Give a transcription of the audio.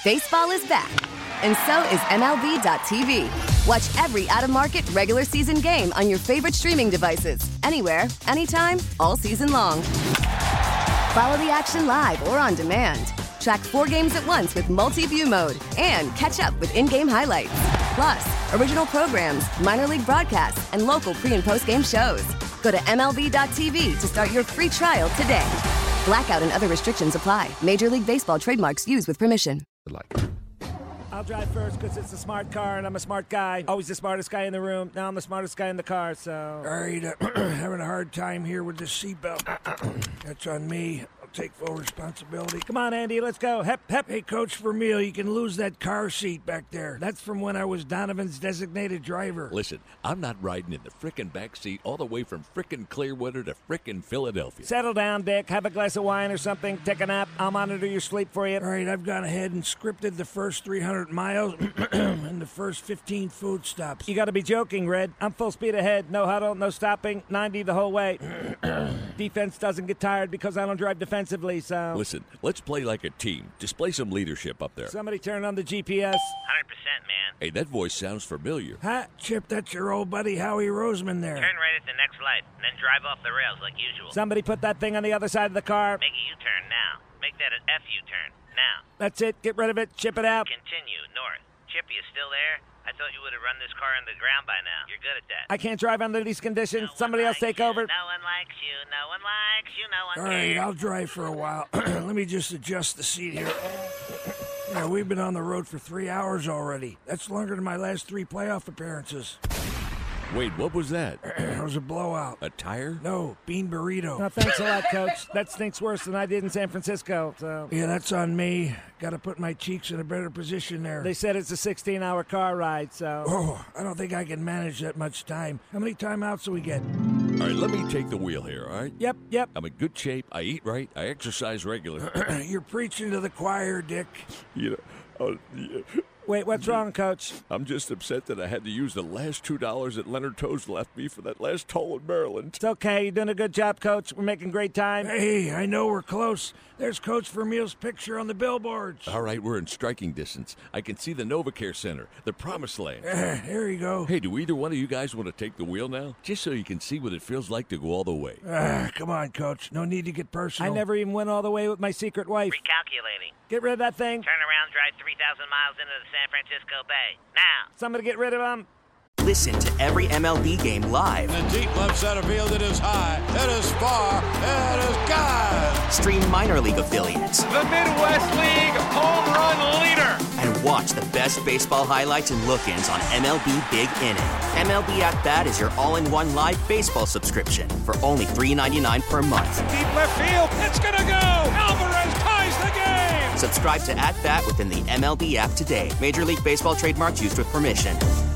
Baseball is back, and so is MLB.tv. Watch every out-of-market regular season game on your favorite streaming devices, anywhere, anytime, all season long. Follow the action live or on demand. Track 4 games at once with multi-view mode and catch up with in-game highlights. Plus, original programs, minor league broadcasts, and local pre- and post-game shows. Go to MLB.tv to start your free trial today. Blackout and other restrictions apply. Major League Baseball trademarks used with permission. I'll drive first because it's a smart car and I'm a smart guy. Always the smartest guy in the room. Now I'm the smartest guy in the car, so... All right, having a hard time here with this seatbelt. That's on me. I'll take full responsibility. Come on, Andy, let's go. Hep, hep. Hey, Coach Vermeil, you can lose that car seat back there. That's from when I was Donovan's designated driver. Listen, I'm not riding in the frickin' back seat all the way from frickin' Clearwater to frickin' Philadelphia. Settle down, Dick. Have a glass of wine or something. Take a nap. I'll monitor your sleep for you. All right, I've gone ahead and scripted the first 300 miles and the first 15 food stops. You gotta be joking, Red. I'm full speed ahead. No huddle, no stopping. 90 the whole way. Defense doesn't get tired because I don't drive defensively, so... Listen, let's play like a team. Display some leadership up there. Somebody turn on the GPS. 100%, man. Hey, that voice sounds familiar. Huh? Chip, that's your old buddy Howie Roseman there. Turn right at the next light, and then drive off the rails like usual. Somebody put that thing on the other side of the car. Make a U-turn now. Make that an F U-turn now. That's it. Get rid of it. Chip it out. Continue north. Chip, you still there? I thought you would have run this car into the ground by now. You're good at that. I can't drive under these conditions. Somebody else take over. No one likes you. No one likes you. No one All right, I'll drive for a while. Let me just adjust the seat here. Yeah, we've been on the road for 3 hours already. That's longer than my last 3 playoff appearances. Wait, what was that? It was a blowout. A tire? No, bean burrito. No, thanks a lot, Coach. That stinks worse than I did in San Francisco, so... Yeah, that's on me. Got to put my cheeks in a better position there. They said it's a 16-hour car ride, so... Oh, I don't think I can manage that much time. How many timeouts do we get? All right, let me take the wheel here, all right? Yep. I'm in good shape. I eat right. I exercise regularly. You're preaching to the choir, Dick. You know, Wait, what's wrong, Coach? I'm just upset that I had to use the last $2 that Leonard Toews left me for that last toll in Maryland. It's okay. You're doing a good job, Coach. We're making great time. Hey, I know we're close. There's Coach Vermeil's picture on the billboards. All right, we're in striking distance. I can see the NovaCare Center, the Promised Land. There you go. Hey, do either one of you guys want to take the wheel now? Just so you can see what it feels like to go all the way. Come on, Coach. No need to get personal. I never even went all the way with my secret wife. Recalculating. Get rid of that thing. Turn around, drive 3,000 miles into the San Francisco Bay. Now. Somebody get rid of him. Listen to every MLB game live. In the deep left center field, it is high, it is far, it is gone. Stream minor league affiliates. The Midwest League home run leader. And watch the best baseball highlights and look-ins on MLB Big Inning. MLB At Bat is your all-in-one live baseball subscription for only $3.99 per month. Deep left field, it's gonna go. Alvarez ties the game. Subscribe to At Bat within the MLB app today. Major League Baseball trademarks used with permission.